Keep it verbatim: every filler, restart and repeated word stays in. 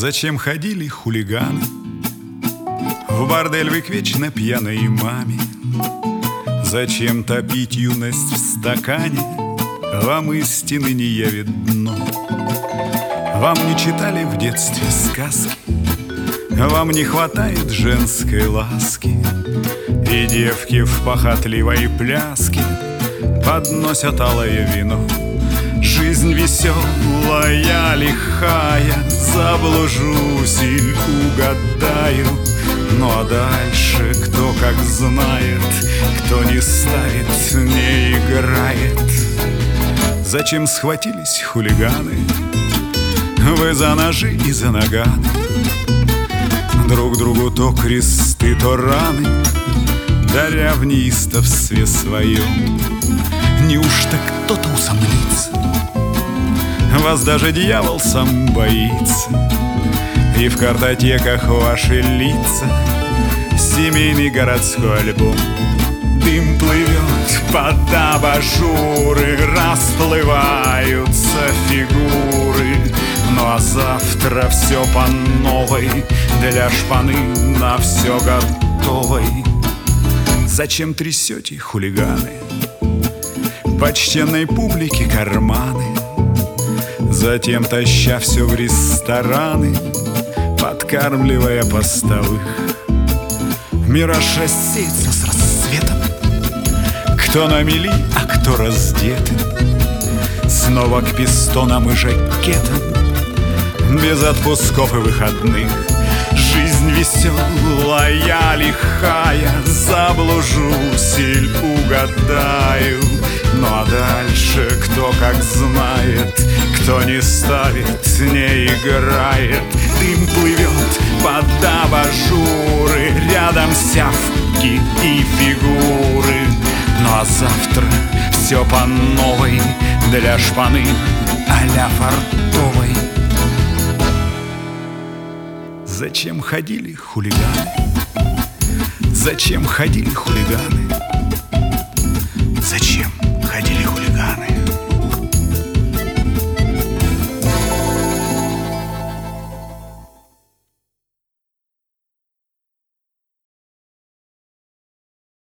Зачем ходили хулиганы в бордель вы к вечно пьяной маме? Зачем топить юность в стакане? Вам истины не явит дно. Вам не читали в детстве сказки, вам не хватает женской ласки, и девки в похотливой пляске подносят алое вино. Жизнь веселая, лихая, заблужусь или угадаю. Ну а дальше кто как знает, кто не ставит, не играет. Зачем схватились хулиганы вы за ножи и за наганы? Друг другу то кресты, то раны, даря в неистовстве своем. Неужто кто-то усомнится? Вас даже дьявол сам боится, и в картотеках ваши лица семейный городской альбом. Дым плывет под абажуры, расплываются фигуры. Ну а завтра все по новой, для шпаны на все готовой. Зачем трясете, хулиганы, почтенной публике карманы? Затем таща все в рестораны, подкармливая постовых. Мираж рассеется с рассветом, кто на мели, а кто раздеты. Снова к пистонам и жакетам, без отпусков и выходных. Жизнь веселая, лихая, заблужусь или угадаю. Ну а дальше кто как знает, кто не ставит, не играет. Дым плывет под абажуры, рядом сявки и фигуры. Ну а завтра все по новой, для шпаны а-ля фартовой. Зачем ходили хулиганы? Зачем ходили хулиганы? Зачем?